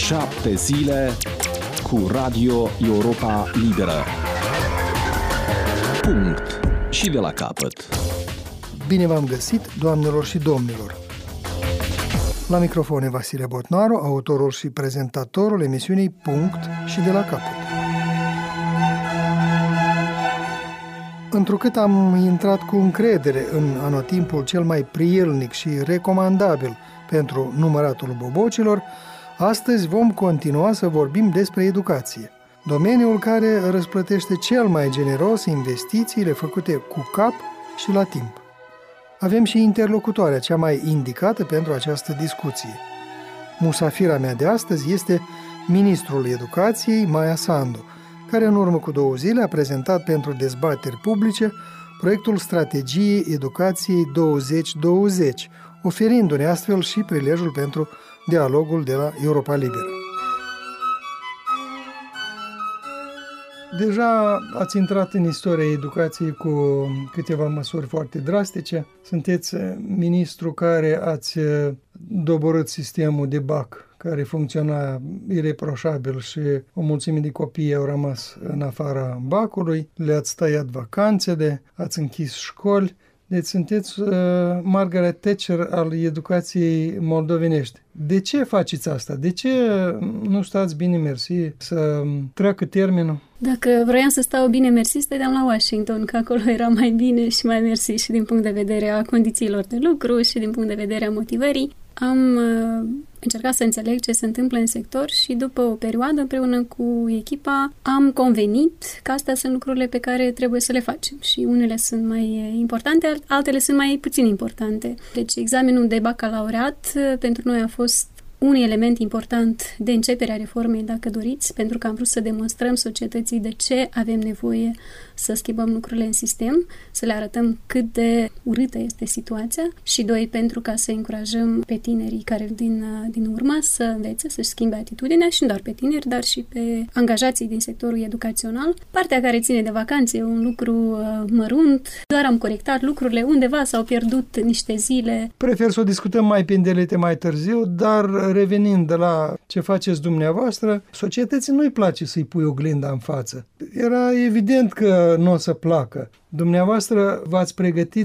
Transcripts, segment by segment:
7 zile cu Radio Europa Liberă. Punct și de la capăt. Bine v-am găsit, doamnelor și domnilor! La microfon e Vasile Botnaru, autorul și prezentatorul emisiunii Punct și de la capăt. Întrucât am intrat cu încredere în anotimpul cel mai prielnic și recomandabil pentru număratul bobocilor, astăzi vom continua să vorbim despre educație, domeniul care răsplătește cel mai generos investițiile făcute cu cap și la timp. Avem și interlocutoarea cea mai indicată pentru această discuție. Musafira mea de astăzi este ministrul educației, Maia Sandu, care în urmă cu 2 zile a prezentat pentru dezbateri publice proiectul Strategiei Educației 2020, oferindu-ne astfel și prilejul pentru dialogul de la Europa Liberă. Deja ați intrat în istoria educației cu câteva măsuri foarte drastice. Sunteți ministru care ați doborât sistemul de BAC, care funcționa ireproșabil și o mulțime de copii au rămas în afara BAC-ului, le-ați tăiat vacanțele, ați închis școli. Deci sunteți Margaret Thatcher al educației moldovenești. De ce faceți asta? De ce nu stați bine mersi să treacă termenul? Dacă vroiam să stau bine mersi, stăteam la Washington, că acolo era mai bine și mai mersi și din punct de vedere a condițiilor de lucru și din punct de vedere a motivării. Am încercat să înțeleg ce se întâmplă în sector și după o perioadă, împreună cu echipa, am convenit că astea sunt lucrurile pe care trebuie să le facem și unele sunt mai importante, altele sunt mai puțin importante. Deci examenul de bacalaureat pentru noi a fost un element important de începere a reformei, dacă doriți, pentru că am vrut să demonstrăm societății de ce avem nevoie să schimbăm lucrurile în sistem, să le arătăm cât de urâtă este situația și 2, pentru ca să încurajăm pe tinerii care din urmă să învețe, să-și schimbe atitudinea și nu doar pe tineri, dar și pe angajații din sectorul educațional. Partea care ține de vacanțe e un lucru mărunt, doar am corectat lucrurile, undeva s-au pierdut niște zile. Prefer să o discutăm mai pendelete mai târziu, dar revenind de la ce faceți dumneavoastră, societății nu-i place să-i pui oglinda în față. Era evident că nu o să placă. Dumneavoastră v-ați pregătit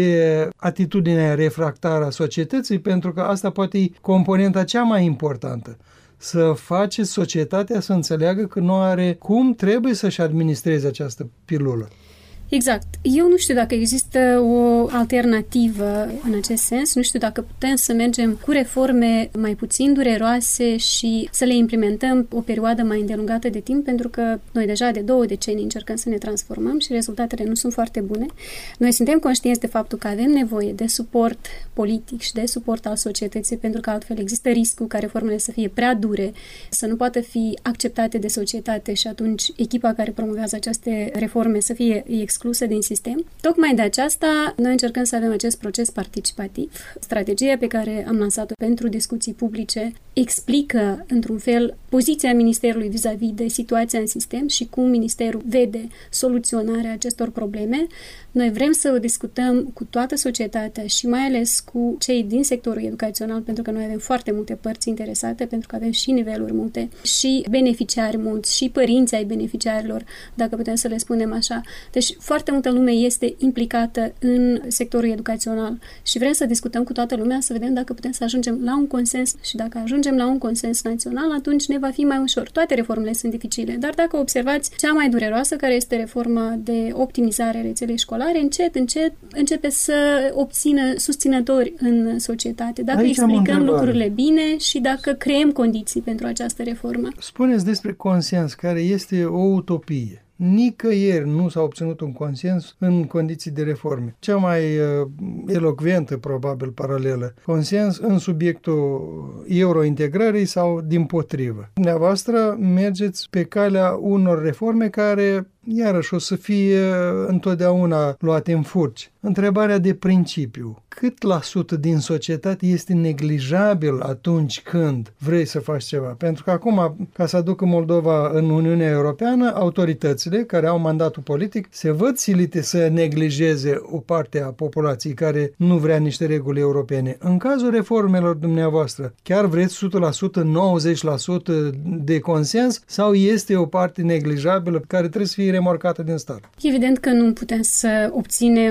de atitudinea refractară a societății, pentru că asta poate e componenta cea mai importantă. Să faceți societatea să înțeleagă că nu are cum trebuie să-și administreze această pilulă. Exact. Eu nu știu dacă există o alternativă în acest sens, nu știu dacă putem să mergem cu reforme mai puțin dureroase și să le implementăm o perioadă mai îndelungată de timp, pentru că noi deja de 2 decenii încercăm să ne transformăm și rezultatele nu sunt foarte bune. Noi suntem conștienți de faptul că avem nevoie de suport politic și de suport al societății, pentru că altfel există riscul ca reformele să fie prea dure, să nu poată fi acceptate de societate și atunci echipa care promovează aceste reforme să fie exclusă din sistem. Tocmai de aceasta noi încercăm să avem acest proces participativ. Strategia pe care am lansat-o pentru discuții publice explică, într-un fel, poziția Ministerului vis-a-vis de situația în sistem și cum Ministerul vede soluționarea acestor probleme. Noi vrem să o discutăm cu toată societatea și mai ales cu cei din sectorul educațional, pentru că noi avem foarte multe părți interesate, pentru că avem și niveluri multe, și beneficiari mulți, și părinți ai beneficiarilor, dacă putem să le spunem așa. Deci foarte multă lume este implicată în sectorul educațional și vrem să discutăm cu toată lumea, să vedem dacă putem să ajungem la un consens și dacă ajungem la un consens național, atunci ne va fi mai ușor. Toate reformele sunt dificile, dar dacă observați cea mai dureroasă, care este reforma de optimizare a rețelei școlare, încet începe să obțină susținători în societate. Dacă aici explicăm lucrurile bine și dacă creăm condiții pentru această reformă. Spuneți despre consens, care este o utopie. Nicăieri nu s-a obținut un consens în condiții de reforme. Cea mai elocventă, probabil, paralelă. Consens în subiectul eurointegrării sau dimpotrivă. Dumneavoastră mergeți pe calea unor reforme care iarăși o să fie întotdeauna luate în furci. Întrebarea de principiu. Cât la sută din societate este neglijabil atunci când vrei să faci ceva? Pentru că acum, ca să aducă Moldova în Uniunea Europeană, autoritățile care au mandatul politic se văd silite să neglijeze o parte a populației care nu vrea niște reguli europene. În cazul reformelor dumneavoastră, chiar vreți 100%, 90% de consens sau este o parte neglijabilă care trebuie să fie remorcată din stat? Evident că nu putem să obținem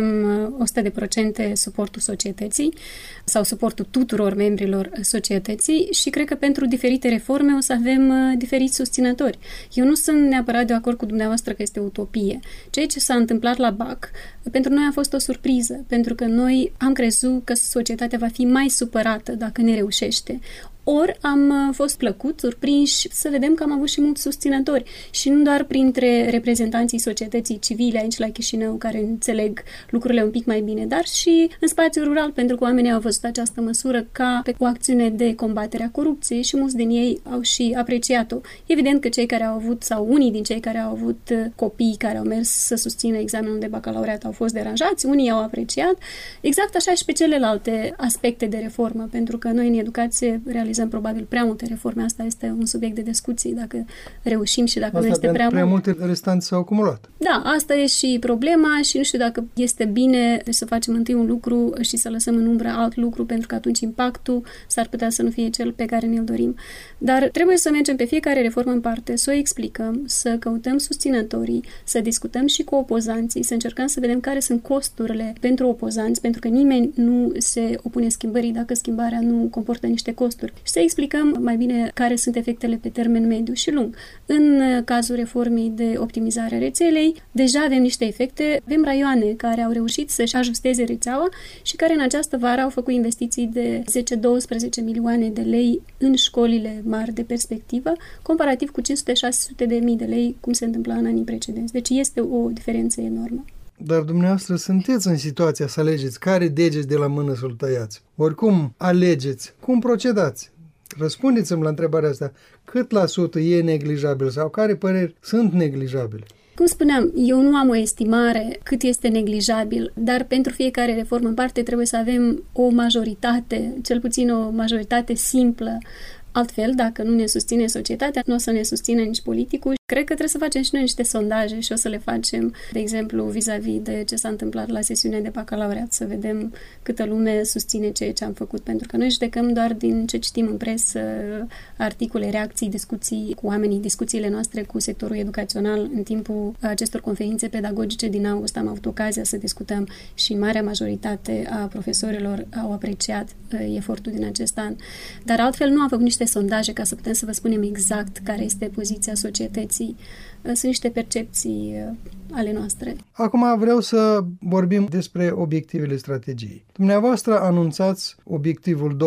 100% suportul societății sau suportul tuturor membrilor societății și cred că pentru diferite reforme o să avem diferiți susținători. Eu nu sunt neapărat de acord cu dumneavoastră că este utopie. Ceea ce s-a întâmplat la BAC pentru noi a fost o surpriză, pentru că noi am crezut că societatea va fi mai supărată dacă ne reușește. Ori am fost plăcut, surprinși să vedem că am avut și mulți susținători și nu doar printre reprezentanții societății civile aici la Chișinău care înțeleg lucrurile un pic mai bine, dar și în spațiul rural, pentru că oamenii au văzut această măsură ca pe o acțiune de combatere a corupției și mulți din ei au și apreciat-o. Evident că cei care au avut, sau unii din cei care au avut copii care au mers să susțină examenul de bacalaureat au fost deranjați, unii au apreciat. Exact așa și pe celelalte aspecte de reformă, pentru că noi în educație realizăm probabil prea multe reforme. Asta este un subiect de discuții, dacă reușim și dacă asta nu este prea multe restanți s-au acumulat. Da, asta e și problema și nu știu dacă este bine să facem întâi un lucru și să lăsăm în umbră alt lucru, pentru că atunci impactul s-ar putea să nu fie cel pe care ne-l dorim. Dar trebuie să mergem pe fiecare reformă în parte, să o explicăm, să căutăm susținătorii, să discutăm și cu opozanții, să încercăm să vedem care sunt costurile pentru opozanți, pentru că nimeni nu se opune schimbării dacă schimbarea nu comportă niște costuri. Și să explicăm mai bine care sunt efectele pe termen mediu și lung. În cazul reformei de optimizare a rețelei, deja avem niște efecte. Avem raioane care au reușit să-și ajusteze rețeaua și care în această vară au făcut investiții de 10-12 milioane de lei în școlile mari de perspectivă, comparativ cu 500-600 de mii de lei, cum se întâmpla în anii precedenți. Deci este o diferență enormă. Dar dumneavoastră sunteți în situația să alegeți care degeți de la mână să-l tăiați. Oricum alegeți, cum procedați? Răspundeți-mi la întrebarea asta. Cât la sută e neglijabil sau care păreri sunt neglijabile? Cum spuneam, eu nu am o estimare cât este neglijabil, dar pentru fiecare reformă în parte trebuie să avem o majoritate, cel puțin o majoritate simplă. Altfel, dacă nu ne susține societatea, nu o să ne susțină nici politicul. Cred că trebuie să facem și noi niște sondaje și o să le facem, de exemplu, vis-a-vis de ce s-a întâmplat la sesiunea de bacalaureat, să vedem câtă lume susține ceea ce am făcut, pentru că noi judecăm doar din ce citim în presă, articole, reacții, discuții cu oamenii, discuțiile noastre cu sectorul educațional. În timpul acestor conferințe pedagogice din august am avut ocazia să discutăm și marea majoritate a profesorilor au apreciat efortul din acest an. Dar altfel nu am făcut niște sondaje ca să putem să vă spunem exact care este poziția societății. Sunt niște percepții ale noastre. Acum vreau să vorbim despre obiectivele strategiei. Dumneavoastră anunțați obiectivul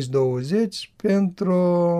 2020 pentru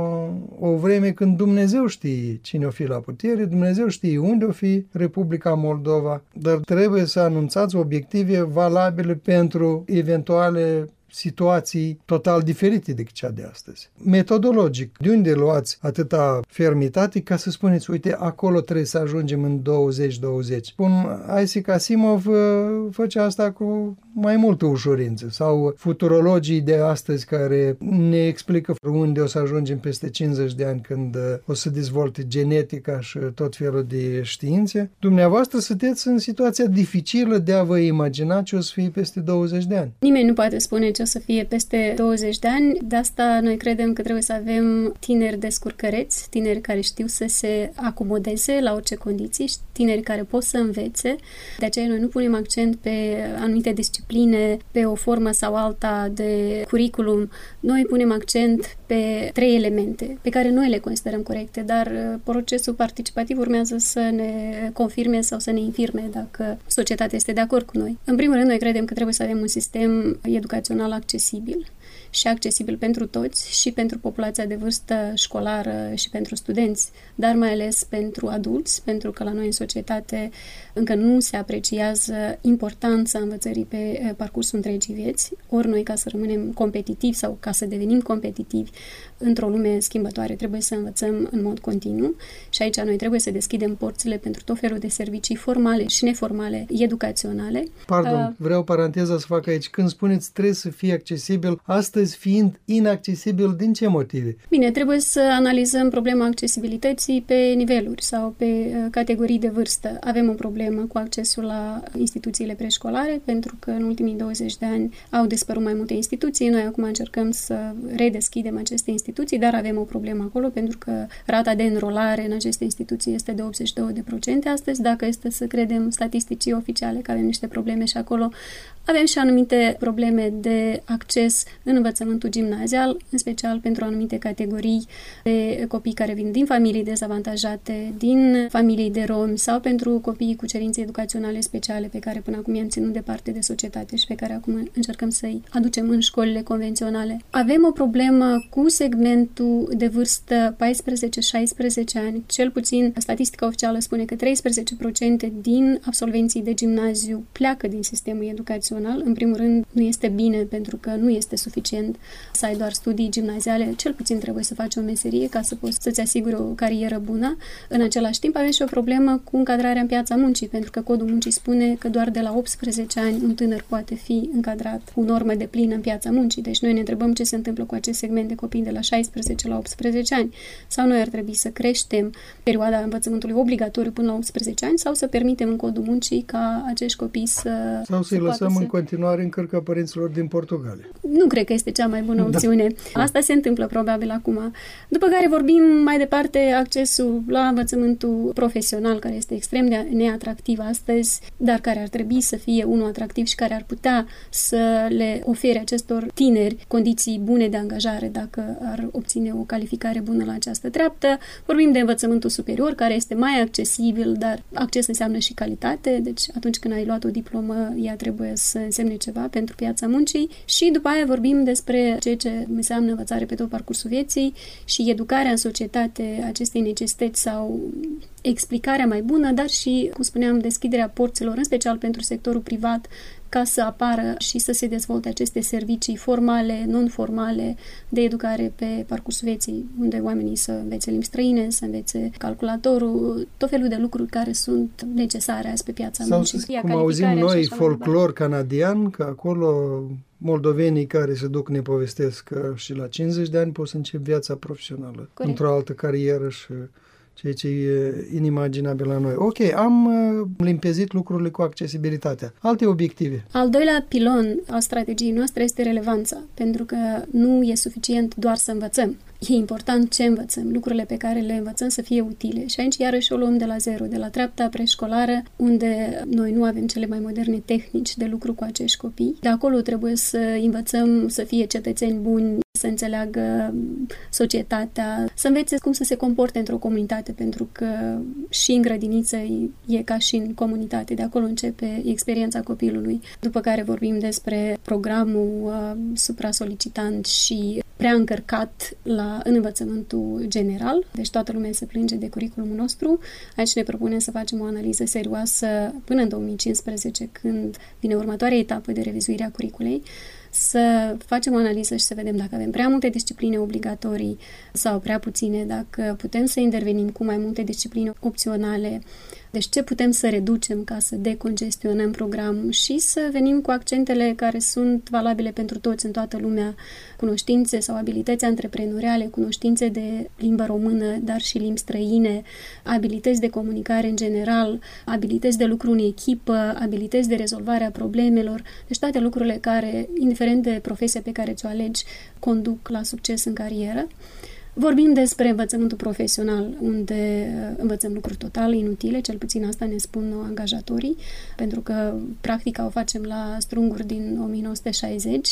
o vreme când Dumnezeu știe cine o fi la putere, Dumnezeu știe unde o fi Republica Moldova, dar trebuie să anunțați obiective valabile pentru eventuale situații total diferite decât cea de astăzi. Metodologic, de unde luați atâta fermitate ca să spuneți, uite, acolo trebuie să ajungem în 2020? Isaac Asimov făcea asta cu mai multă ușurință, sau futurologii de astăzi care ne explică unde o să ajungem peste 50 de ani când o să dezvolte genetica și tot felul de științe. Dumneavoastră sunteți în situația dificilă de a vă imagina ce o să fie peste 20 de ani. Nimeni nu poate spune ce o să fie peste 20 de ani. De asta noi credem că trebuie să avem tineri descurcăreți, tineri care știu să se acomodeze la orice condiții, tineri care pot să învețe. De aceea noi nu punem accent pe anumite discipline, pe o formă sau alta de curriculum. Noi punem accent pe 3 elemente pe care noi le considerăm corecte, dar procesul participativ urmează să ne confirme sau să ne infirme dacă societatea este de acord cu noi. În primul rând, noi credem că trebuie să avem un sistem educațional accesibil și accesibil pentru toți, și pentru populația de vârstă școlară și pentru studenți, dar mai ales pentru adulți, pentru că la noi în societate încă nu se apreciază importanța învățării pe parcursul întregii vieți, ori noi ca să rămânem competitivi sau ca să devenim competitivi într-o lume schimbătoare trebuie să învățăm în mod continuu și aici noi trebuie să deschidem porțile pentru tot felul de servicii formale și neformale educaționale. Pardon, vreau paranteza să fac aici. Când spuneți trebuie să fie accesibil, astăzi fiind inaccesibil, din ce motive? Bine, trebuie să analizăm problema accesibilității pe niveluri sau pe categorii de vârstă. Avem o problemă cu accesul la instituțiile preșcolare, pentru că în ultimii 20 de ani au dispărut mai multe instituții. Noi acum încercăm să redeschidem aceste instituții, dar avem o problemă acolo, pentru că rata de înrolare în aceste instituții este de 82% astăzi. Dacă este să credem statisticii oficiale că avem niște probleme și acolo, avem și anumite probleme de acces în învățământul gimnazial, în special pentru anumite categorii de copii care vin din familii dezavantajate, din familii de romi sau pentru copiii cu cerințe educaționale speciale pe care până acum i-am ținut departe de societate și pe care acum încercăm să-i aducem în școlile convenționale. Avem o problemă cu segmentul de vârstă 14-16 ani. Cel puțin statistica oficială spune că 13% din absolvenții de gimnaziu pleacă din sistemul educațional. În primul rând, nu este bine pentru că nu este suficient să ai doar studii gimnaziale. Cel puțin trebuie să faci o meserie ca să poți să-ți asiguri o carieră bună. În același timp, avem și o problemă cu încadrarea în piața muncii, pentru că codul muncii spune că doar de la 18 ani un tânăr poate fi încadrat cu normă de plină în piața muncii. Deci noi ne întrebăm ce se întâmplă cu acest segment de copii de la 16 la 18 ani. Sau noi ar trebui să creștem perioada învățământului obligatoriu până la 18 ani sau să permitem în codul muncii ca acești copii sau să-i lăsăm în continuare în cărca părinților din Portugalia. Nu cred că este cea mai bună opțiune. Da. Asta se întâmplă probabil acum. După care vorbim mai departe accesul la învățământul profesional, care este extrem de neatractiv astăzi, dar care ar trebui să fie unul atractiv și care ar putea să le ofere acestor tineri condiții bune de angajare dacă ar obține o calificare bună la această treaptă. Vorbim de învățământul superior, care este mai accesibil, dar acces înseamnă și calitate, deci atunci când ai luat o diplomă, ea trebuie să însemne ceva pentru piața muncii și după aia vorbim despre ceea ce înseamnă învățare pe tot parcursul vieții și educarea în societate acestei necesități sau explicarea mai bună, dar și, cum spuneam, deschiderea porților, în special pentru sectorul privat, ca să apară și să se dezvolte aceste servicii formale, non-formale, de educare pe parcursul vieții, unde oamenii să învețe limbi străine, să învețe calculatorul, tot felul de lucruri care sunt necesare azi pe piața muncii. Sau, cum auzim noi, folclor canadian, că acolo moldovenii care se duc ne povestesc că și la 50 de ani poți să începi viața profesională, într-o altă carieră și ceea ce e inimaginabil la noi. Ok, am limpezit lucrurile cu accesibilitatea. Alte obiective? Al doilea pilon al strategiei noastre este relevanța, pentru că nu e suficient doar să învățăm. E important ce învățăm, lucrurile pe care le învățăm să fie utile. Și aici iarăși o luăm de la zero, de la treapta preșcolară, unde noi nu avem cele mai moderne tehnici de lucru cu acești copii. De acolo trebuie să învățăm să fie cetățeni buni, să înțeleagă societatea, să învețe cum să se comporte într-o comunitate, pentru că și în grădiniță e ca și în comunitate. De acolo începe experiența copilului. După care vorbim despre programul supra-solicitant și prea încărcat în învățământul general, deci toată lumea se plânge de curriculumul nostru. Aici ne propunem să facem o analiză serioasă până în 2015, când vine următoarea etapă de revizuire a curriculei, să facem o analiză și să vedem dacă avem prea multe discipline obligatorii sau prea puține, dacă putem să intervenim cu mai multe discipline opționale, deci ce putem să reducem ca să decongestionăm programul și să venim cu accentele care sunt valabile pentru toți în toată lumea, cunoștințe sau abilități antreprenoriale, cunoștințe de limbă română, dar și limbi străine, abilități de comunicare în general, abilități de lucru în echipă, abilități de rezolvare a problemelor, deci toate lucrurile care, indiferent de profesia pe care ți-o alegi, conduc la succes în carieră. Vorbim despre învățământul profesional, unde învățăm lucruri total inutile, cel puțin asta ne spun angajatorii, pentru că practica o facem la strunguri din 1960.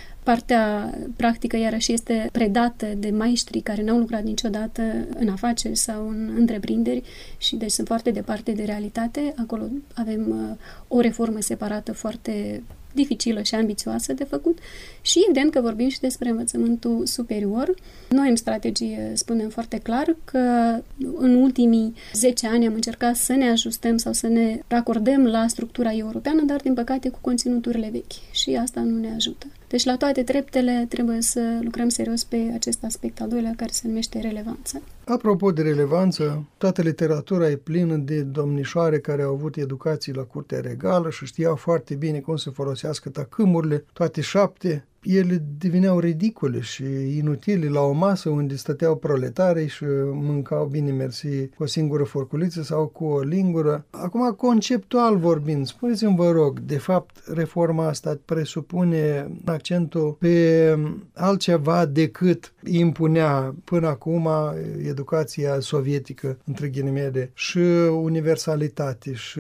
Partea practică, iarăși, este predată de maestri care n-au lucrat niciodată în afaceri sau în întreprinderi și deci sunt foarte departe de realitate. Acolo avem o reformă separată foarte dificilă și ambițioasă de făcut și evident că vorbim și despre învățământul superior. Noi în strategie spunem foarte clar că în ultimii 10 ani am încercat să ne ajustăm sau să ne racordăm la structura europeană, dar din păcate cu conținuturile vechi și asta nu ne ajută. Deci la toate treptele trebuie să lucrăm serios pe acest aspect al doilea care se numește relevanță. Apropo de relevanță, toată literatura e plină de domnișoare care au avut educații la curtea regală și știau foarte bine cum să folosească tacâmurile, toate 7. Ele deveneau ridicole și inutile la o masă unde stăteau proletarii și mâncau bine mersi cu o singură forculiță sau cu o lingură. Acum, conceptual vorbind, spuneți-mi, vă rog, de fapt, reforma asta presupune accentul pe altceva decât impunea până acum educația sovietică, între ghilimele, și universalitate, și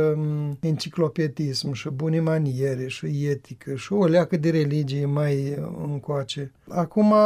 enciclopedism, și bune maniere, și etică, și o leacă de religie mai încoace. Acum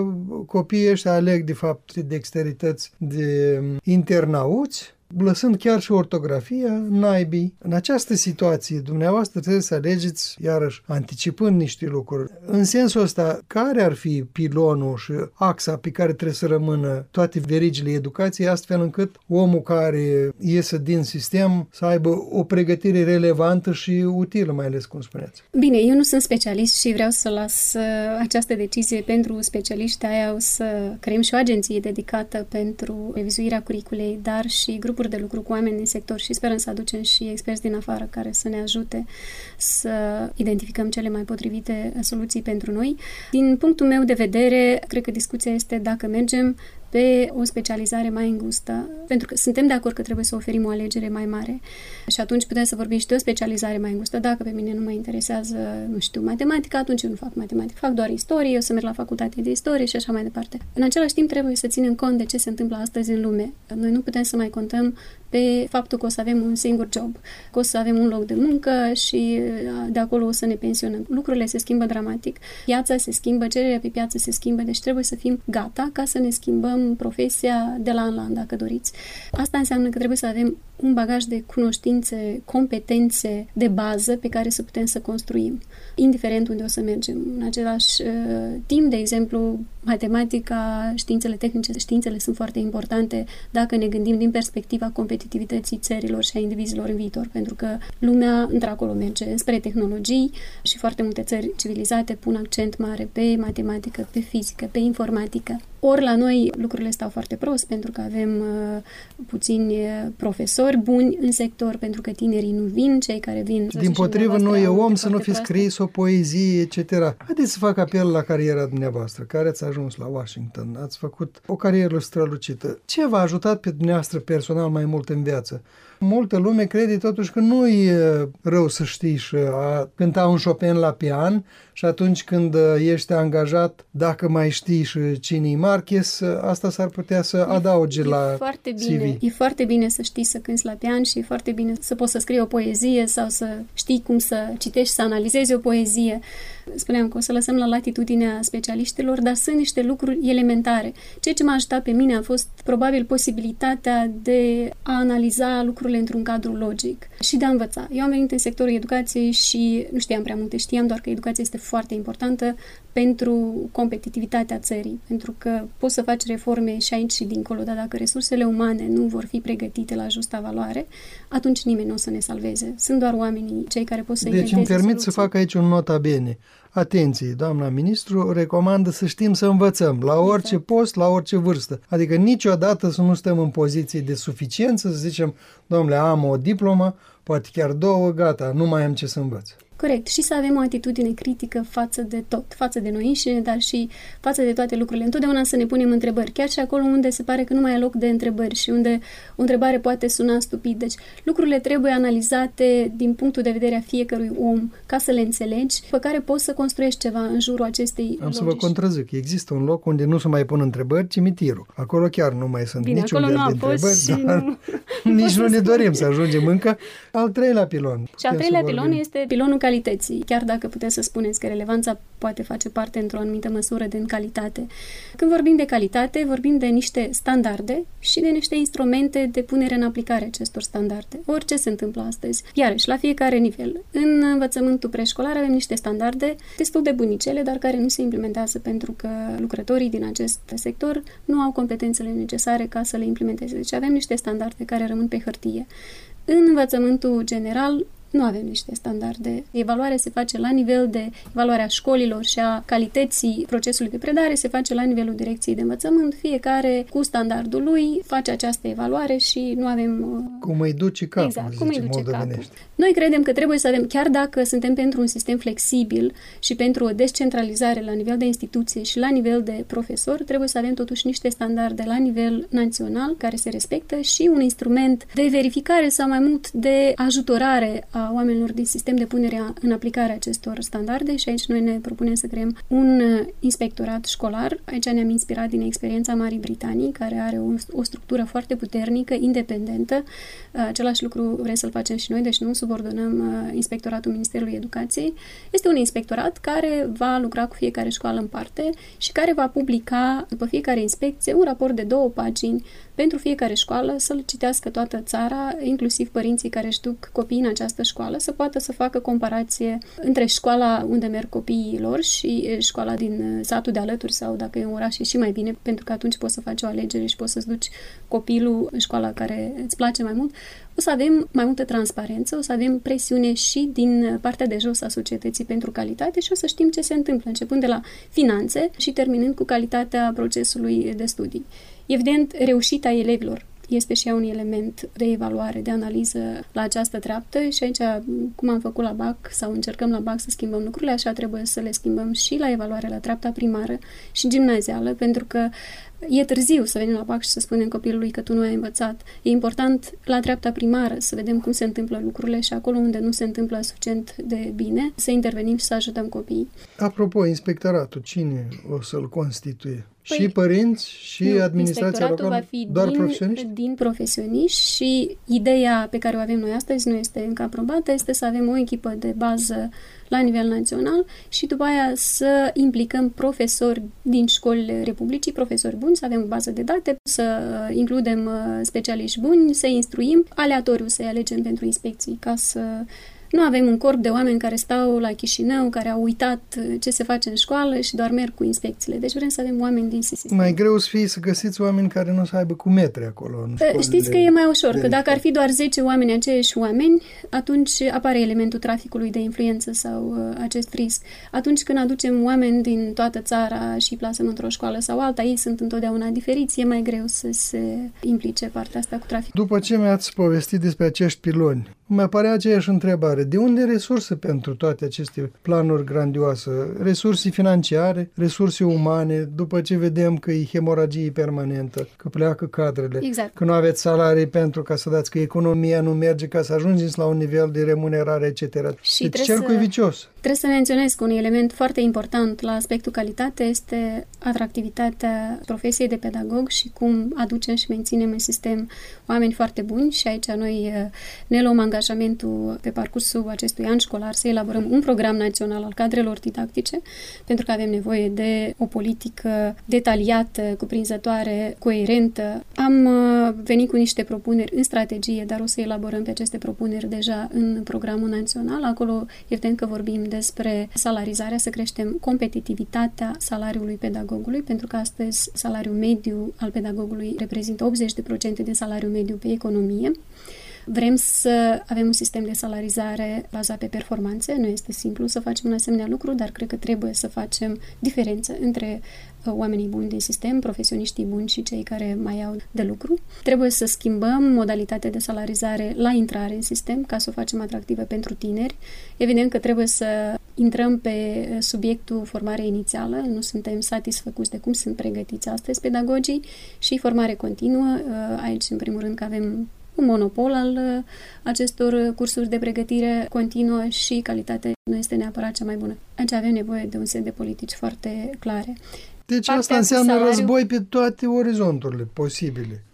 copiii ăștia aleg de fapt dexterități de internauți, lăsând chiar și ortografia naibii. În această situație, dumneavoastră trebuie să alegeți, iarăși, anticipând niște lucruri. În sensul ăsta, care ar fi pilonul și axa pe care trebuie să rămână toate verigile educației, astfel încât omul care iese din sistem să aibă o pregătire relevantă și utilă, mai ales, cum spuneați? Bine, eu nu sunt specialist și vreau să las această decizie pentru specialiști. Aia o să creăm și o agenție dedicată pentru revizuirea curiculei, dar și grupuri de lucru cu oameni din sector și sperăm să aducem și experți din afară care să ne ajute să identificăm cele mai potrivite soluții pentru noi. Din punctul meu de vedere, cred că discuția este dacă mergem pe o specializare mai îngustă, pentru că suntem de acord că trebuie să oferim o alegere mai mare și atunci putem să vorbim și de o specializare mai îngustă. Dacă pe mine nu mă interesează, nu știu, matematica, atunci eu nu fac matematică, fac doar istorie, eu să merg la facultate de istorie și așa mai departe. În același timp trebuie să ținem cont de ce se întâmplă astăzi în lume. Noi nu putem să mai contăm pe faptul că o să avem un singur job, că o să avem un loc de muncă și de acolo o să ne pensionăm. Lucrurile se schimbă dramatic, piața se schimbă, cererea pe piață se schimbă, deci trebuie să fim gata ca să ne schimbăm profesia de la an la an, dacă doriți. Asta înseamnă că trebuie să avem un bagaj de cunoștințe, competențe de bază pe care să putem să construim, indiferent unde o să mergem. În același timp, de exemplu, matematica, științele tehnice, științele sunt foarte importante dacă ne gândim din perspectiva competitivității țărilor și a indivizilor în viitor, pentru că lumea într-acolo merge spre tehnologii și foarte multe țări civilizate pun accent mare pe matematică, pe fizică, pe informatică. Ori la noi lucrurile stau foarte prost, pentru că avem puțini profesori buni în sector, pentru că tinerii nu vin, cei care vin... Dimpotrivă, nu e om să nu fi scris o poezie, etc. Haideți să fac apel la cariera dumneavoastră, care ați ajuns la Washington, ați făcut o carieră strălucită. Ce v-a ajutat pe dumneavoastră personal mai mult în viață? Multă lume crede totuși că nu e rău să știi și a cânta un Chopin la pian și atunci când ești angajat, dacă mai știi și cine-i Marquez, asta s-ar putea să adauge la CV. E foarte bine să știi să cânti la pian și e foarte bine să poți să scrii o poezie sau să știi cum să citești, să analizezi o poezie. Spuneam că o să lăsăm la latitudinea specialiștilor, dar sunt niște lucruri elementare. Ceea ce m-a ajutat pe mine a fost probabil posibilitatea de a analiza lucrurile într-un cadru logic și de a învăța. Eu am venit în sectorul educației și nu știam prea multe, știam doar că educația este foarte importantă pentru competitivitatea țării, pentru că poți să faci reforme și aici și dincolo, dar dacă resursele umane nu vor fi pregătite la justa valoare, atunci nimeni nu o să ne salveze. Sunt doar oamenii cei care pot să inventeze soluții. Deci îmi permit soluții. să fac aici un nota bene. Atenție, doamna ministru recomandă să știm să învățăm la orice post, la orice vârstă. Adică niciodată să nu stăm în poziție de suficiență, să zicem, domnule, am o diplomă, poate chiar 2, gata, nu mai am ce să învăț. Corect. Și să avem o atitudine critică față de tot, față de noi înșine, dar și față de toate lucrurile. Întotdeauna să ne punem întrebări, chiar și acolo unde se pare că nu mai e loc de întrebări și unde o întrebare poate suna stupid. Deci lucrurile trebuie analizate din punctul de vedere a fiecărui om ca să le înțelegi, pe care poți să construiești ceva în jurul acestei logici. Am să vă contrazic. Există un loc unde nu se mai pun întrebări, cimitirul. Acolo chiar nu mai sunt niciun fel de întrebări, dar nici nu ne dorim să ajungem încă. Al treilea pilon. Și al treilea pilon este pilonul calității, chiar dacă puteți să spuneți că relevanța poate face parte într-o anumită măsură din calitate. Când vorbim de calitate, vorbim de niște standarde și de niște instrumente de punere în aplicare acestor standarde. Orice se întâmplă astăzi. Iarăși, la fiecare nivel. În învățământul preșcolar avem niște standarde destul de bunicele, dar care nu se implementează pentru că lucrătorii din acest sector nu au competențele necesare ca să le implementeze. Deci avem niște standarde care rămân pe hârtie. În învățământul general nu avem niște standarde. Evaluarea se face la nivel de evaluarea școlilor și a calității procesului de predare, se face la nivelul direcției de învățământ, fiecare cu standardul lui face această evaluare și nu avem... Cum îi duce capul, exact, cum îi duce capul. Noi credem că trebuie să avem, chiar dacă suntem pentru un sistem flexibil și pentru o descentralizare la nivel de instituție și la nivel de profesor, trebuie să avem totuși niște standarde la nivel național care se respectă și un instrument de verificare sau mai mult de ajutorare a oamenilor din sistem de punere în aplicare acestor standarde și aici noi ne propunem să creăm un inspectorat școlar. Aici ne-am inspirat din experiența Marii Britanii, care are o structură foarte puternică, independentă. Același lucru vrem să-l facem și noi, deci nu subordonăm inspectoratul Ministerului Educației. Este un inspectorat care va lucra cu fiecare școală în parte și care va publica după fiecare inspecție un raport de 2 pagini pentru fiecare școală, să-l citească toată țara, inclusiv părinții care își duc copiii în această școală, să poată să facă comparație între școala unde merg copiii lor și școala din satul de alături sau dacă e un oraș e și mai bine, pentru că atunci poți să faci o alegere și poți să-ți duci copilul în școala care îți place mai mult. O să avem mai multă transparență, o să avem presiune și din partea de jos a societății pentru calitate și o să știm ce se întâmplă, începând de la finanțe și terminând cu calitatea procesului de studii. Evident, reușita elevilor este și ea un element de evaluare, de analiză la această treaptă și aici, cum am făcut la BAC sau încercăm la BAC să schimbăm lucrurile, așa trebuie să le schimbăm și la evaluare la treapta primară și gimnazială, pentru că e târziu să venim la BAC și să spunem copilului că tu nu ai învățat. E important la treapta primară să vedem cum se întâmplă lucrurile și acolo unde nu se întâmplă suficient de bine, să intervenim și să ajutăm copiii. Apropo, inspectoratul, cine o să-l constituie? Și părinți și administrația locală? Va fi doar profesioniști? Din profesioniști și ideea pe care o avem noi astăzi nu este încă aprobată, este să avem o echipă de bază la nivel național și după aia să implicăm profesori din școlile Republicii, profesori buni, să avem o bază de date, să includem specialiști buni, să instruim, aleatoriu să-i alegem pentru inspecții, ca să nu avem un corp de oameni care stau la Chișinău, care au uitat ce se face în școală și doar merg cu inspecțiile. Deci vrem să avem oameni din sistem. Mai greu să găsiți oameni care nu să aibă cu metri acolo. Știți că e mai ușor, că dacă ar fi doar 10 oameni, aceiași oameni, atunci apare elementul traficului de influență sau acest risc. Atunci când aducem oameni din toată țara și îi plasăm într-o școală sau alta, ei sunt întotdeauna diferiți, e mai greu să se implice partea asta cu traficul. După ce mi-ați povestit despre acești piloni, mi apare aceeași întrebare. De unde resurse pentru toate aceste planuri grandioase? Resurse financiare, resurse umane, după ce vedem că e hemoragie permanentă, că pleacă cadrele, exact. Că nu aveți salarii pentru ca să dați, că economia nu merge ca să ajungeți la un nivel de remunerare, etc. Și deci cercul e vicios. Trebuie să menționez că un element foarte important la aspectul calitate este atractivitatea profesiei de pedagog și cum aducem și menținem în sistem oameni foarte buni și aici noi ne luăm angajamentul pe parcursul acestui an școlar să elaborăm un program național al cadrelor didactice, pentru că avem nevoie de o politică detaliată, cuprinzătoare, coerentă. Am venit cu niște propuneri în strategie, dar o să elaborăm pe aceste propuneri deja în programul național. Acolo, evident că vorbim despre salarizarea, să creștem competitivitatea salariului pedagogului, pentru că astăzi salariul mediu al pedagogului reprezintă 80% din salariul mediu pe economie. Vrem să avem un sistem de salarizare bazat pe performanțe. Nu este simplu să facem un asemenea lucru, dar cred că trebuie să facem diferență între oamenii buni din sistem, profesioniștii buni și cei care mai au de lucru. Trebuie să schimbăm modalitatea de salarizare la intrare în sistem ca să o facem atractivă pentru tineri. Evident că trebuie să intrăm pe subiectul formare inițială. Nu suntem satisfăcuți de cum sunt pregătiți astăzi pedagogii și formare continuă. Aici, în primul rând, că avem un monopol al acestor cursuri de pregătire continuă și calitatea nu este neapărat cea mai bună. Aici avem nevoie de un set de politici foarte clare. Deci asta înseamnă război pe toate orizonturile posibile.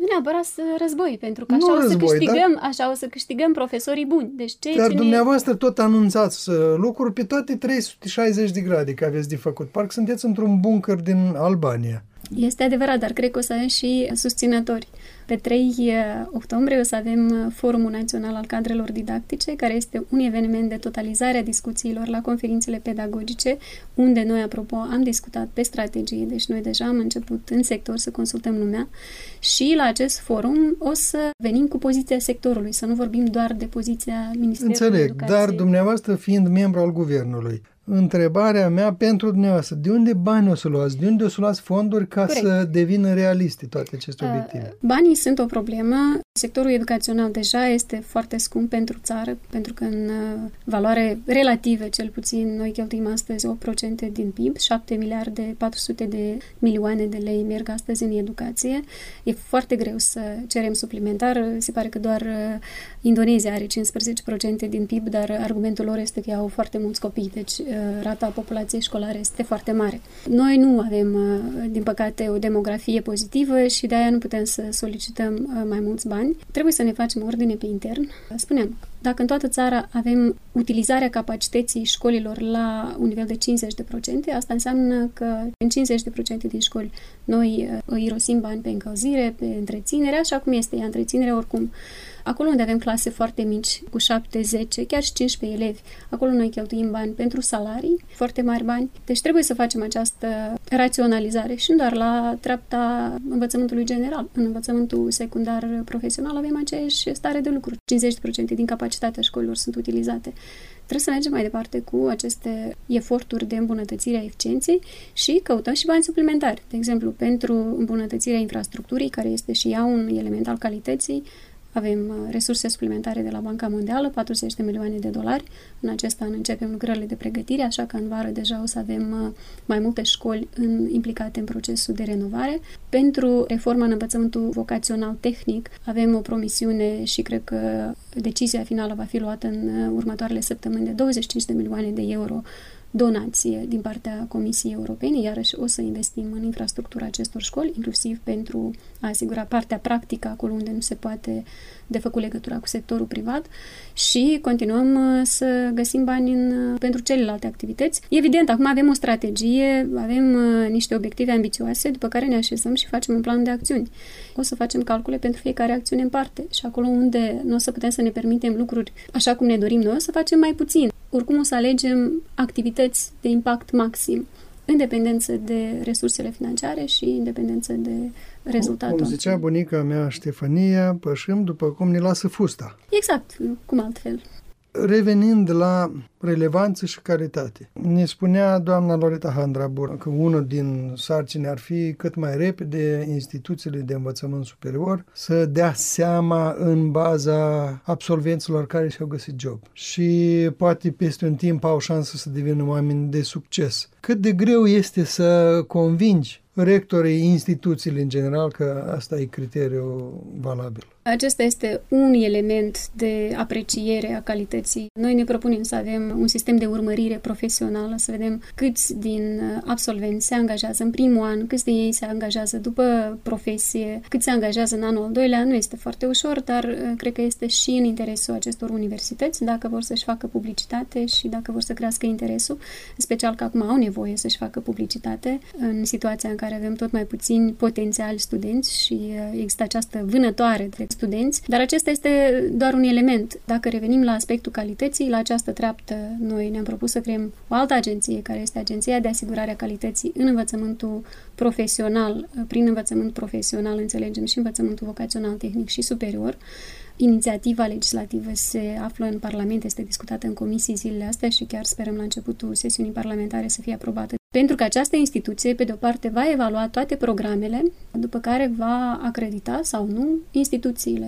neapărat război, pentru că așa o să câștigăm profesorii buni. Deci dar dumneavoastră tot anunțați lucruri pe toate 360 de grade că aveți de făcut. Parcă sunteți într-un bunker din Albania. Este adevărat, dar cred că o să avem și susținători. Pe 3 octombrie o să avem Forumul Național al Cadrelor Didactice, care este un eveniment de totalizare a discuțiilor la conferințele pedagogice, unde noi, apropo, am discutat pe strategie, deci noi deja am început în sector să consultăm lumea și la acest forum o să venim cu poziția sectorului, să nu vorbim doar de poziția Ministerului Educației. Dar dumneavoastră fiind membru al guvernului, întrebarea mea pentru dumneavoastră, de unde bani o să luați? De unde o să luați fonduri ca să devină realiste toate aceste obiective? Banii sunt o problemă. Sectorul educațional deja este foarte scump pentru țară, pentru că în valoare relativă, cel puțin, noi cheltuim astăzi 8% din PIB, 7 miliarde 400 de milioane de lei merg astăzi în educație. E foarte greu să cerem suplimentar. Se pare că doar Indonezia are 15% din PIB, dar argumentul lor este că au foarte mulți copii, deci rata populației școlare este foarte mare. Noi nu avem, din păcate, o demografie pozitivă și de aia nu putem să solicităm mai mulți bani. Trebuie să ne facem ordine pe intern. Spuneam, dacă în toată țara avem utilizarea capacității școlilor la un nivel de 50%, asta înseamnă că în 50% din școli noi irosim bani pe încălzire, pe întreținere, așa cum este ea întreținerea oricum. Acolo unde avem clase foarte mici, cu 7, 10, chiar și 15 elevi, acolo noi cheltuim bani pentru salarii, foarte mari bani. Deci trebuie să facem această raționalizare și nu doar la treapta învățământului general. În învățământul secundar profesional avem aceeași stare de lucru. 50% din capacitatea școlilor sunt utilizate. Trebuie să mergem mai departe cu aceste eforturi de îmbunătățire a eficienței și căutăm și bani suplimentari. De exemplu, pentru îmbunătățirea infrastructurii, care este și ea un element al calității, avem resurse suplimentare de la Banca Mondială, 40 de milioane de dolari. În acest an începem lucrările de pregătire, așa că în vară deja o să avem mai multe școli implicate în procesul de renovare. Pentru reforma în învățământul vocațional tehnic avem o promisiune și cred că decizia finală va fi luată în următoarele săptămâni de 25 de milioane de euro donație din partea Comisiei Europene, iarăși o să investim în infrastructura acestor școli, inclusiv pentru a asigura partea practică acolo unde nu se poate de făcut legătura cu sectorul privat și continuăm să găsim bani pentru celelalte activități. Evident, acum avem o strategie, avem niște obiective ambițioase, după care ne așezăm și facem un plan de acțiuni. O să facem calcule pentru fiecare acțiune în parte și acolo unde nu o să putem să ne permitem lucruri așa cum ne dorim noi, o să facem mai puțin. Oricum o să alegem activități de impact maxim, în dependență de resursele financiare și în dependență de rezultatul. Cum zicea bunica mea Ștefania, pășim după cum ne lasă fusta. Exact, cum altfel. Revenind la relevanță și calitate. Ne spunea doamna Loreta Handrabur că unul din sarcini ar fi cât mai repede instituțiile de învățământ superior să dea seama în baza absolvenților care și-au găsit job. Și poate peste un timp au șansă să devină oameni de succes. Cât de greu este să convingi rectorii, instituțiile în general, că asta e criteriul valabil. Acesta este un element de apreciere a calității. Noi ne propunem să avem un sistem de urmărire profesională, să vedem câți din absolvenți se angajează în primul an, câți din ei se angajează după profesie, câți se angajează în anul al doilea. Nu este foarte ușor, dar cred că este și în interesul acestor universități, dacă vor să-și facă publicitate și dacă vor să crească interesul, în special că acum au nevoie să-și facă publicitate în situația în care avem tot mai puțini potențiali studenți și există această vânătoare de studenți, dar acesta este doar un element. Dacă revenim la aspectul calității, la această treaptă noi ne-am propus să creăm o altă agenție, care este Agenția de Asigurare a Calității în învățământul profesional. Prin învățământ profesional înțelegem și învățământul vocațional, tehnic și superior. Inițiativa legislativă se află în Parlament, este discutată în comisii zilele astea și chiar sperăm la începutul sesiunii parlamentare să fie aprobată. Pentru că această instituție, pe de o parte, va evalua toate programele, după care va acredita sau nu instituțiile.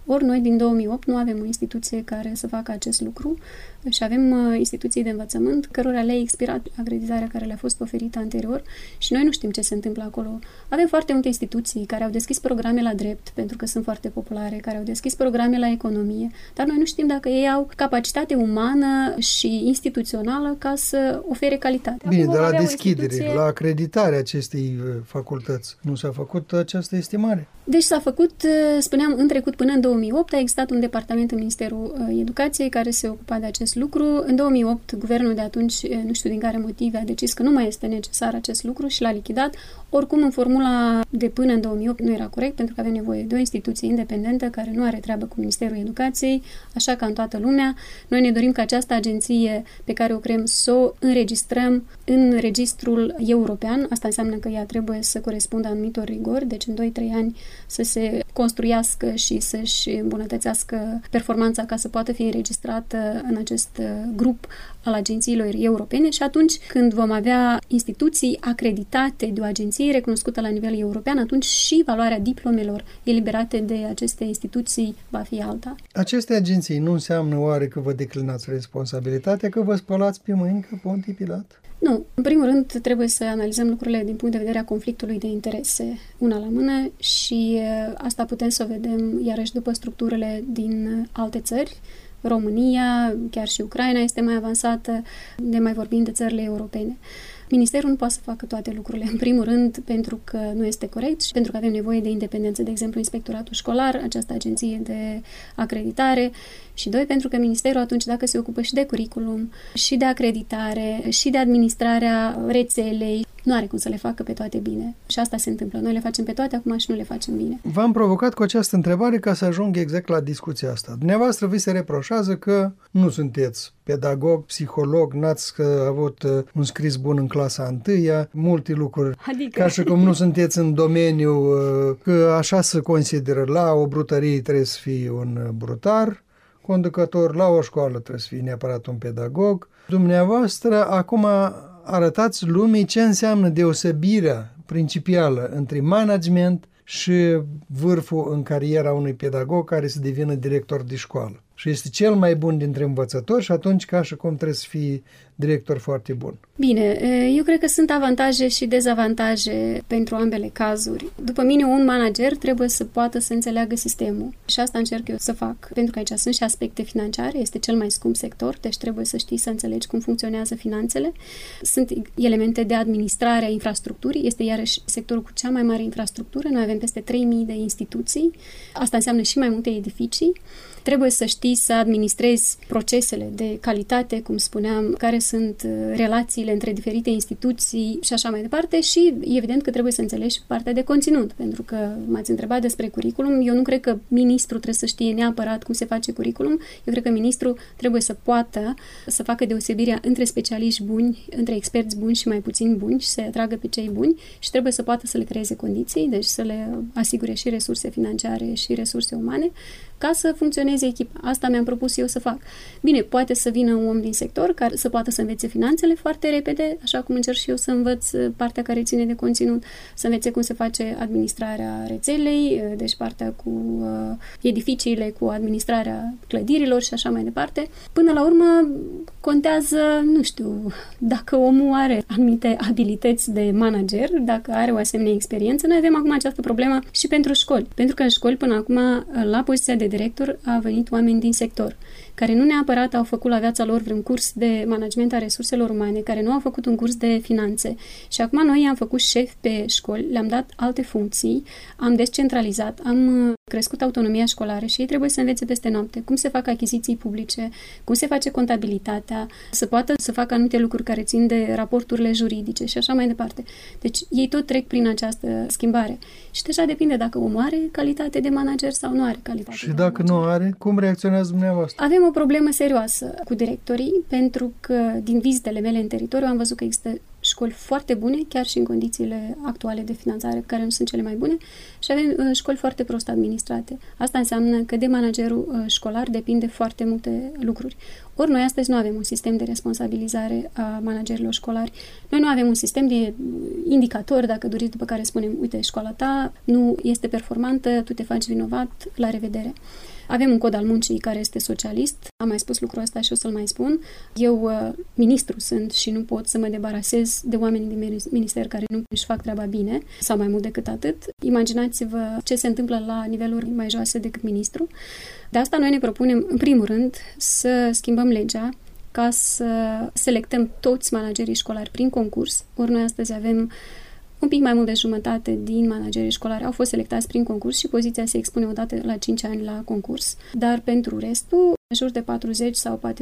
Ori noi din 2008 nu avem o instituție care să facă acest lucru și avem instituții de învățământ cărora le-a expirat acreditarea care le-a fost oferită anterior și noi nu știm ce se întâmplă acolo. Avem foarte multe instituții care au deschis programe la drept, pentru că sunt foarte populare, care au deschis programe la economie, dar noi nu știm dacă ei au capacitate umană și instituțională ca să ofere calitate. Bine, dar la deschidere, la acreditarea acestei facultăți, nu s-a făcut această estimare? Deci s-a făcut, spuneam, în trecut, până în 2008, a existat un departament în Ministerul Educației care se ocupa de acest lucru. În 2008, guvernul de atunci, nu știu din care motive, a decis că nu mai este necesar acest lucru și l-a lichidat. Oricum, în formula de până în 2008 nu era corect, pentru că avem nevoie de o instituție independentă care nu are treabă cu Ministerul Educației, așa ca în toată lumea. Noi ne dorim ca această agenție pe care o creăm să o înregistrăm în registrul european. Asta înseamnă că ea trebuie să corespundă anumitor rigori, deci în 2-3 ani să se construiască și să-și îmbunătățească performanța ca să poată fi înregistrată în acest grup al agențiilor europene și atunci când vom avea instituții acreditate de o agenție recunoscută la nivel european, atunci și valoarea diplomelor eliberate de aceste instituții va fi alta. Aceste agenții nu înseamnă oare că vă declinați responsabilitatea, că vă spălați pe mâini ca Pontii Pilat? Nu. În primul rând, trebuie să analizăm lucrurile din punct de vedere a conflictului de interese, una la mână, și asta putem să o vedem iarăși după structurile din alte țări. România, chiar și Ucraina este mai avansată, ne mai vorbim de țările europene. Ministerul nu poate să facă toate lucrurile. În primul rând, pentru că nu este corect și pentru că avem nevoie de independență, de exemplu, Inspectoratul Școlar, această agenție de acreditare, și doi, pentru că Ministerul atunci, dacă se ocupă și de curriculum, și de acreditare, și de administrarea rețelei, nu are cum să le facă pe toate bine. Și asta se întâmplă. Noi le facem pe toate acum și nu le facem bine. V-am provocat cu această întrebare ca să ajung exact la discuția asta. Dumneavoastră vi se reproșează că nu sunteți pedagog, psiholog, n-ați avut un scris bun în clasa 1-a, multe lucruri. Adică? Ca și cum nu sunteți în domeniu, că așa se consideră, la o brutărie trebuie să fii un brutar conducător, la o școală trebuie să fii neapărat un pedagog. Dumneavoastră acum arătați lumii ce înseamnă deosebirea principială între management și vârful în cariera unui pedagog care să devină director de școală. Și este cel mai bun dintre învățători și atunci ca și cum trebuie să fii director foarte bun. Bine, eu cred că sunt avantaje și dezavantaje pentru ambele cazuri. După mine, un manager trebuie să poată să înțeleagă sistemul și asta încerc eu să fac. Pentru că aici sunt și aspecte financiare, este cel mai scump sector, deci trebuie să știi să înțelegi cum funcționează finanțele. Sunt elemente de administrare a infrastructurii, este iarăși sectorul cu cea mai mare infrastructură. Noi avem peste 3.000 de instituții, asta înseamnă și mai multe edificii. Trebuie să știi să administrezi procesele de calitate, cum spuneam, care sunt relațiile între diferite instituții și așa mai departe și evident că trebuie să înțelegi și partea de conținut, pentru că m-ați întrebat despre curriculum. Eu nu cred că ministrul trebuie să știe neapărat cum se face curriculum. Eu cred că ministrul trebuie să poată să facă deosebirea între specialiști buni, între experți buni și mai puțin buni și să atragă pe cei buni și trebuie să poată să le creeze condiții, deci să le asigure și resurse financiare și resurse umane ca să funcționeze echipa. Asta mi-am propus eu să fac. Bine, poate să vină un om din sector care să poată să învețe finanțele foarte repede, așa cum încerc și eu să învăț partea care ține de conținut, să învețe cum se face administrarea rețelei, deci partea cu edificiile, cu administrarea clădirilor și așa mai departe. Până la urmă, contează, nu știu, dacă omul are anumite abilități de manager, dacă are o asemenea experiență. Noi avem acum această problemă și pentru școli. Pentru că în școli, până acum, la poziția de director, a venit oameni din sector, care nu neapărat au făcut la viața lor vreun curs de management a resurselor umane, care nu au făcut un curs de finanțe. Și acum noi am făcut șef pe școli, le-am dat alte funcții, am descentralizat, am crescut autonomia școlară și ei trebuie să învețe peste noapte cum se fac achiziții publice, cum se face contabilitatea, să poată să facă anumite lucruri care țin de raporturile juridice și așa mai departe. Deci ei tot trec prin această schimbare. Și deja depinde dacă omul are calitate de manager sau nu are calitate și de dacă manager. nu are, cum reacționează dumneavoastră? Avem o problemă serioasă cu directorii, pentru că din vizitele mele în teritoriu am văzut că există școli foarte bune, chiar și în condițiile actuale de finanțare, care nu sunt cele mai bune, și avem școli foarte prost administrate. Asta înseamnă că de managerul școlar depinde foarte multe lucruri. Ori noi astăzi nu avem un sistem de responsabilizare a managerilor școlari. Noi nu avem un sistem de indicator, dacă doriți, după care spunem, uite, școala ta nu este performantă, tu te faci vinovat, la revedere. Avem un cod al muncii care este socialist, am mai spus lucrul ăsta și o să-l mai spun. Eu ministru sunt și nu pot să mă debarasez de oamenii din minister care nu își fac treaba bine, sau mai mult decât atât. Imaginați-vă ce se întâmplă la niveluri mai joase decât ministru. De asta noi ne propunem, în primul rând, să schimbăm legea ca să selectăm toți managerii școlari prin concurs. Ori noi astăzi avem un pic mai mult de jumătate din managerii școlari au fost selectați prin concurs și poziția se expune odată la 5 ani la concurs. Dar pentru restul, în jur de 40 sau poate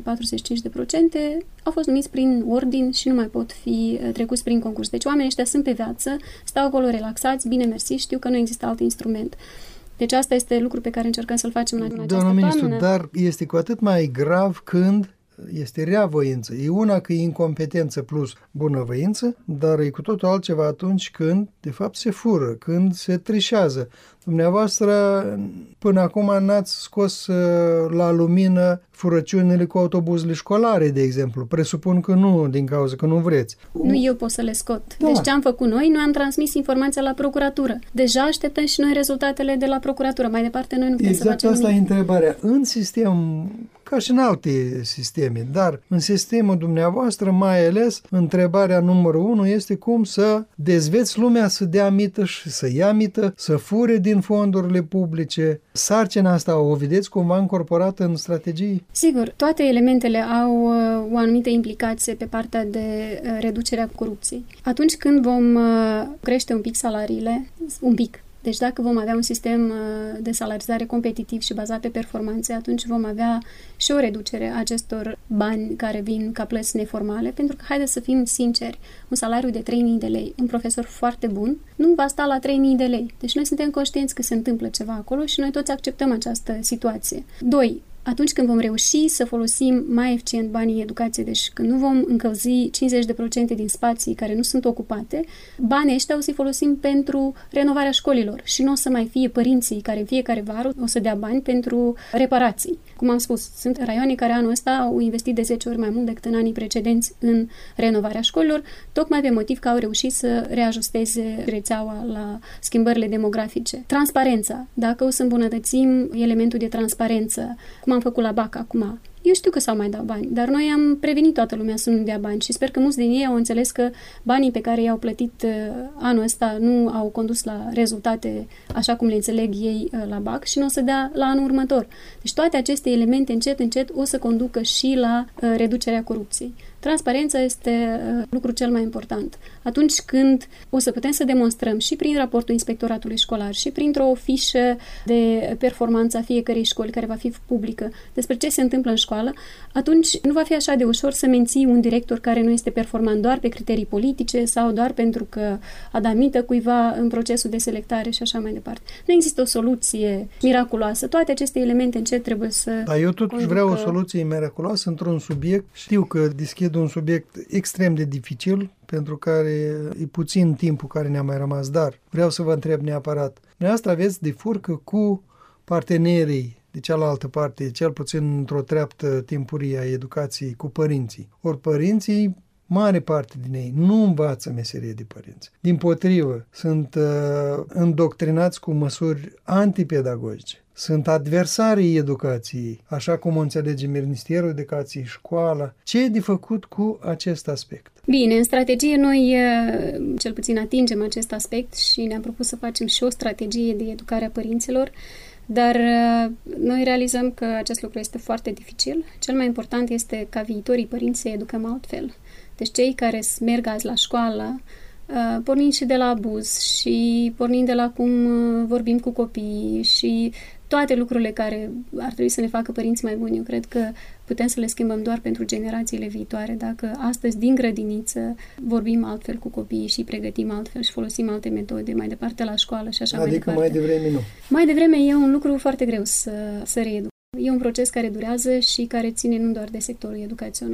45% au fost numiți prin ordin și nu mai pot fi trecuți prin concurs. Deci oamenii ăștia sunt pe viață, stau acolo relaxați, bine mersi, știu că nu există alt instrument. Deci asta este lucru pe care încercăm să-l facem în această Doamna ministru, toamnă. dar este cu atât mai grav când este reavoință. E una că e incompetență plus bunăvoință, dar e cu totul altceva atunci când, de fapt, se fură, când se trișează. Dumneavoastră, până acum n-ați scos la lumină furăciunile cu autobuzele școlare, de exemplu. Presupun că nu, din cauza că nu vreți. Nu eu pot să le scot. Da. Deci ce am făcut noi? Noi am transmis informația la procuratură. Deja așteptăm și noi rezultatele de la procuratură. Mai departe noi nu putem să facem Exact asta nimic. e întrebarea. În sistem, ca și în alte sisteme, dar în sistemul dumneavoastră, mai ales, întrebarea numărul 1 este cum să dezveți lumea să dea mită și să ia mită, să fure din fondurile publice. Sarcina asta o vedeți cumva încorporată în strategii? Sigur, toate elementele au o anumită implicație pe partea de reducerea corupției. Atunci când vom crește un pic salariile, un pic, deci dacă vom avea un sistem de salarizare competitiv și bazat pe performanțe, atunci vom avea și o reducere a acestor bani care vin ca plăți neformale, pentru că, haideți să fim sinceri, un salariu de 3.000 de lei, un profesor foarte bun, nu va sta la 3.000 de lei. Deci noi suntem conștienți că se întâmplă ceva acolo și noi toți acceptăm această situație. 2. Atunci când vom reuși să folosim mai eficient banii educației, deci când nu vom încălzi 50% din spații care nu sunt ocupate, banii ăștia o să-i folosim pentru renovarea școlilor și nu o să mai fie părinții care în fiecare vară o să dea bani pentru reparații. Cum am spus, sunt raioane care anul ăsta au investit de 10 ori mai mult decât în anii precedenți în renovarea școlilor, tocmai pe motiv că au reușit să reajusteze rețeaua la schimbările demografice. Transparența. Dacă o să îmbunătățim elementul de transparență, cum am făcut la BAC acum. Eu știu că s-au mai dat bani, dar noi am prevenit toată lumea să nu dea bani și sper că mulți din ei au înțeles că banii pe care i-au plătit anul ăsta nu au condus la rezultate așa cum le înțeleg ei la BAC și nu o să dea la anul următor. Deci toate aceste elemente încet, încet o să conducă și la reducerea corupției. Transparența este lucrul cel mai important. Atunci când o să putem să demonstrăm și prin raportul inspectoratului școlar și printr-o fișă de performanță a fiecărei școli care va fi publică despre ce se întâmplă în școală, atunci nu va fi așa de ușor să menții un director care nu este performant doar pe criterii politice sau doar pentru că a dat mită cuiva în procesul de selectare și așa mai departe. Nu există o soluție miraculoasă. Toate aceste elemente încet trebuie să... Dar eu totuși vreau o soluție miraculoasă într-un subiect. Știu că deschid un subiect extrem de dificil, pentru care e puțin timpul care ne-a mai rămas, dar vreau să vă întreb neapărat. Dumneavoastră aveți de furcă cu partenerii de cealaltă parte, cel puțin într-o treaptă timpurie a educației, cu părinții. Ori părinții, mare parte din ei, nu învață meserie de părinți. Dimpotrivă, sunt îndoctrinați cu măsuri antipedagogice. Sunt adversarii educației, așa cum o înțelege Ministerul Educației, școala. Ce e de făcut cu acest aspect? Bine, în strategie noi cel puțin atingem acest aspect și ne-am propus să facem și o strategie de educare a părinților, dar noi realizăm că acest lucru este foarte dificil. Cel mai important este ca viitorii părinți să educăm altfel. Deci cei care merg azi la școală, pornind și de la abuz și pornind de la cum vorbim cu copiii și toate lucrurile care ar trebui să ne facă părinți mai buni. Eu cred că putem să le schimbăm doar pentru generațiile viitoare. Dacă astăzi, din grădiniță, vorbim altfel cu copiii și pregătim altfel și folosim alte metode mai departe la școală și așa mai departe. Adică mai devreme nu. Mai devreme e un lucru foarte greu să reeducăm. E un proces care durează și care ține nu doar de sectorul educațional.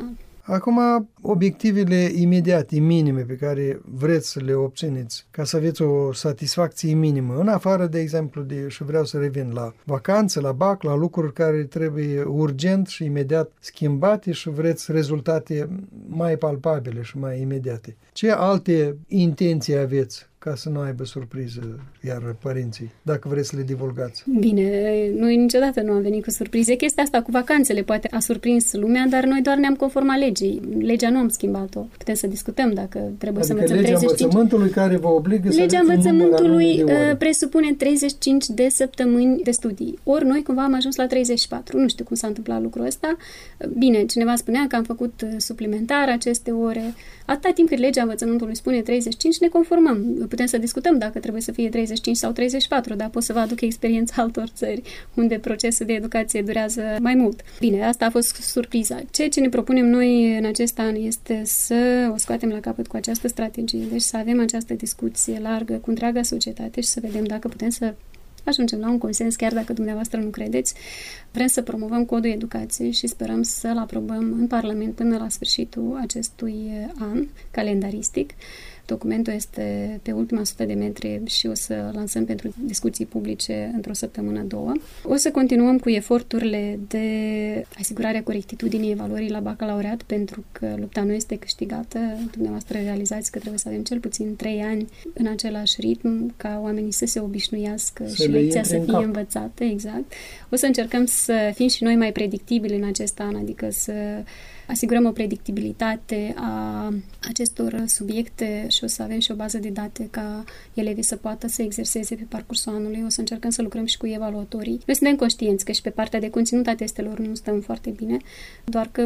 Acum, obiectivele imediate, minime, pe care vreți să le obțineți, ca să aveți o satisfacție minimă, în afară, de exemplu, și vreau să revin la vacanțe, la BAC, la lucruri care trebuie urgent și imediat schimbate și vreți rezultate mai palpabile și mai imediate. Ce alte intenții aveți ca să nu aibă surpriză iar părinții, dacă vreți să le divulgați? Bine, noi niciodată nu am venit cu surprize. Chestia asta cu vacanțele poate a surprins lumea, dar noi doar ne-am conformat legii. Legea nu am schimbat-o. Putem să discutăm dacă trebuie să învățăm 35. Legea învățământului care vă obligă să Legea învățământului presupune 35 de săptămâni de studii. Ori noi cumva am ajuns la 34. Nu știu cum s-a întâmplat lucrul ăsta. Bine, cineva spunea că am făcut suplimentar aceste ore. Atâta timp cât legea învățământului spune 35, ne conformăm. Putem să discutăm dacă trebuie să fie 35 sau 34, dar pot să vă aduc experiența altor țări unde procesul de educație durează mai mult. Bine, asta a fost surpriza. Ceea ce ne propunem noi în acest an este să o scoatem la capăt cu această strategie, deci să avem această discuție largă cu întreaga societate și să vedem dacă putem să ajungem la un consens, chiar dacă dumneavoastră nu credeți. Vrem să promovăm codul educației și sperăm să-l aprobăm în Parlament până la sfârșitul acestui an calendaristic. Documentul este pe ultima 100 de metri și o să lansăm pentru discuții publice într-o săptămână, două. O să continuăm cu eforturile de asigurare a corectitudinii evaluării la bacalaureat, pentru că lupta nu este câștigată. Dumneavoastră realizați că trebuie să avem cel puțin 3 ani în același ritm, ca oamenii să se obișnuiască și lecția să fie învățată. Exact. O să încercăm să fim și noi mai predictibili în acest an, adică să asigurăm o predictibilitate a acestor subiecte și o să avem și o bază de date ca elevii să poată să exerseze pe parcursul anului. O să încercăm să lucrăm și cu evaluatorii. Noi suntem conștienți că și pe partea de conținut a testelor nu stăm foarte bine, doar că,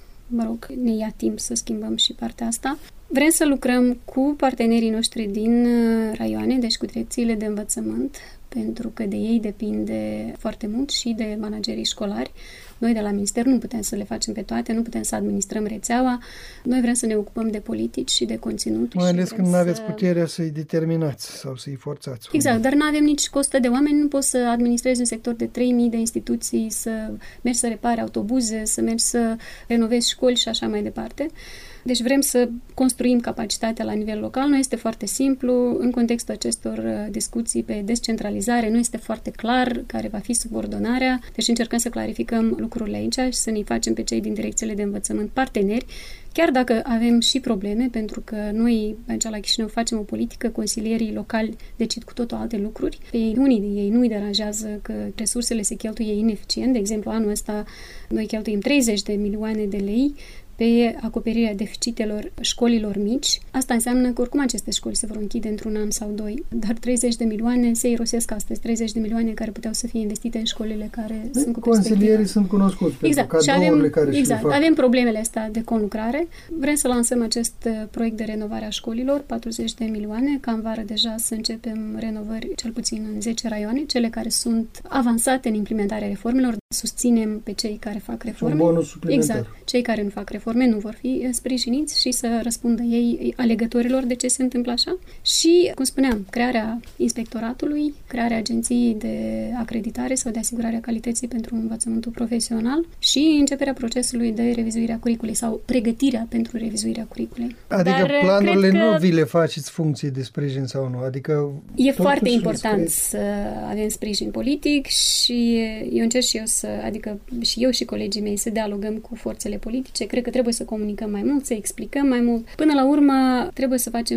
ne ia timp să schimbăm și partea asta. Vrem să lucrăm cu partenerii noștri din raioane, deci cu direcțiile de învățământ, pentru că de ei depinde foarte mult și de managerii școlari. Noi de la Minister nu putem să le facem pe toate, nu putem să administrăm rețeaua. Noi vrem să ne ocupăm de politici și de conținut. Mai ales când nu aveți puterea să-i determinați sau să-i forțați. Exact, dar nu avem nici costă de oameni, nu poți să administrezi un sector de 3.000 de instituții, să mergi să repari autobuze, să mergi să renovezi școli și așa mai departe. Deci vrem să construim capacitatea la nivel local. Nu este foarte simplu. În contextul acestor discuții pe descentralizare nu este foarte clar care va fi subordonarea. Deci încercăm să clarificăm lucrurile aici și să ne facem pe cei din direcțiile de învățământ parteneri, chiar dacă avem și probleme, pentru că noi aici la Chișinău facem o politică, consilierii locali decid cu totul alte lucruri. Pe unii din ei nu îi deranjează că resursele se cheltuie ineficient. De exemplu, anul ăsta noi cheltuim 30 de milioane de lei pe acoperirea deficitelor școlilor mici. Asta înseamnă că oricum aceste școli se vor închide într-un an sau doi, dar 30 de milioane se irosesc astăzi, 30 de milioane care puteau să fie investite în școlile care sunt cu perspectivă. Consilierii sunt cunoscuți pentru cadrourile care și le fac. Avem problemele astea de conlucrare. Vrem să lansăm acest proiect de renovare a școlilor, 40 de milioane, ca în vară deja să începem renovări cel puțin în 10 raioane, cele care sunt avansate în implementarea reformelor. Susținem pe cei care fac reforme. Un bonus suplimentar. Exact. Cei care nu fac reforme nu vor fi sprijiniți și să răspundă ei alegătorilor de ce se întâmplă așa. Și, cum spuneam, crearea inspectoratului, crearea agenției de acreditare sau de asigurare a calității pentru învățământul profesional și începerea procesului de revizuire a curiculei sau pregătirea pentru revizuirea curiculei. Adică planurile nu vi le faceți funcție de sprijin sau nu? Adică e foarte important să avem sprijin politic și eu încerc și eu adică și eu și colegii mei să dialogăm cu forțele politice. Cred că trebuie să comunicăm mai mult, să explicăm mai mult. Până la urmă, trebuie să facem,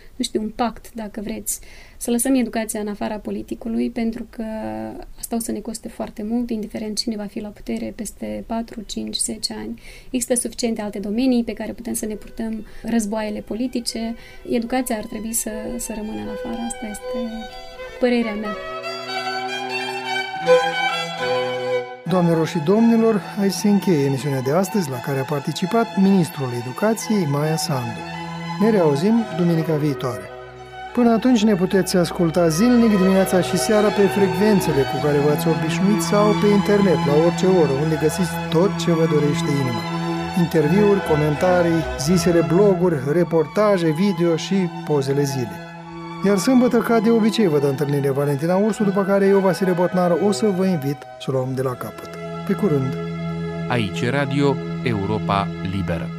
un pact, dacă vreți, să lăsăm educația în afara politicului, pentru că asta o să ne coste foarte mult, indiferent cine va fi la putere peste 4, 5, 10 ani. Există suficiente alte domenii pe care putem să ne purtăm războaiele politice. Educația ar trebui să rămână în afară. Asta este părerea mea. Doamnelor și domnilor, aici se încheie emisiunea de astăzi, la care a participat Ministrul Educației, Maia Sandu. Ne reauzim duminica viitoare. Până atunci ne puteți asculta zilnic dimineața și seara pe frecvențele cu care v-ați obișnuit sau pe internet, la orice oră, unde găsiți tot ce vă dorește inima. Interviuri, comentarii, zisele bloguri, reportaje, video și pozele zilei. Iar sâmbătă, ca de obicei, vă dă întâlnire Valentina Ursu, după care eu, Vasile Botnar, o să vă invit să luăm de la capăt. Pe curând! Aici Radio Europa Liberă.